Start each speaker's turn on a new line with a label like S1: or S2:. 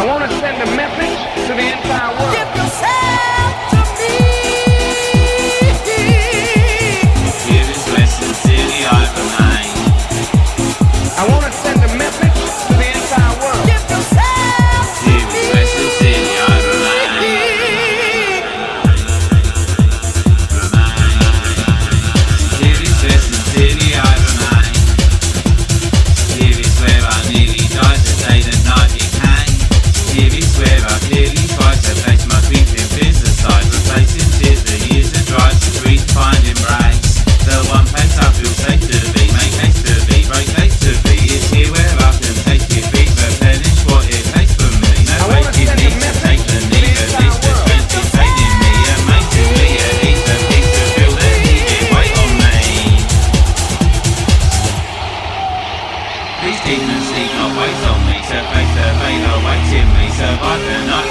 S1: want to send a message to the entire world.
S2: Give yourself to me.
S3: Here is Western City, I remain.
S1: I want to send a message to the entire world.
S2: Give yourself to
S3: Here is Western City, I remain. Here is Western City, I remain. Here is where I nearly died the day the night became. Here is where I clearly tried to face my grief in business side, replacing tears the years of drive to breathe, find embrace. The one place I feel safe to be, make haste to be, break haste to be, is here where I can take it, beat, replenish what it takes from me. No wasted need to take the need, at least the strength is fading me, amazingly at ease, the peace to feel the heat, it wait on me. These demons need not wait on me, to face the veil awaits in me, survive the night